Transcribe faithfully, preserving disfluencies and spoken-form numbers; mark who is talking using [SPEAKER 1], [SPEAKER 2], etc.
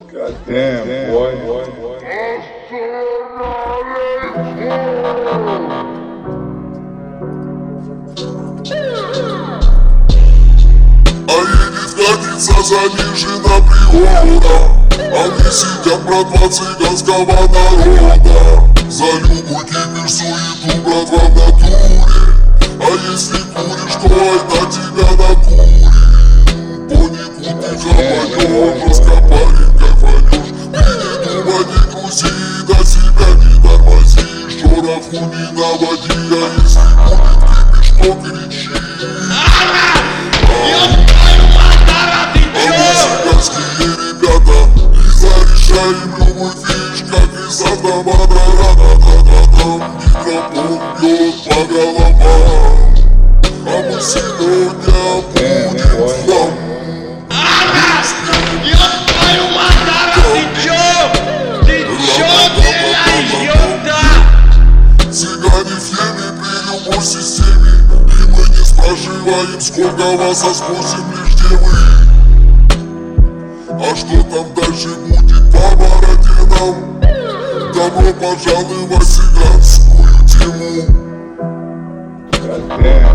[SPEAKER 1] God damn, boy. boy, boy.
[SPEAKER 2] А едет годится занижена природа. Они сидят, братва, цыганского народа. За любую кипиш, суету, братва, в натуре. А если куришь, то это тебя накурит. По нику ты хапанешь, раскопаем, как фанешь. Ты не думай, не грузи, до себя не тормози. Шороху не наводи, а если будет кипиш, то кричи. Цыганские ребята, и зарешаем любую фиш, как из автомата. Ра-ра-ра-ра-ра-ра-ра. Микрофон бьет по головам, а мы сегодня будем в хлам.
[SPEAKER 3] Ёб твою мать, ты чё? Ты чё делаешь, ёпта?
[SPEAKER 2] Цыгане в теме при любой системе, и мы не спрашиваем, сколько вас, а спросим лишь, где вы. А что там дальше будет по Бородинам? Добро пожаловать в цыганскую тему.
[SPEAKER 1] God damn.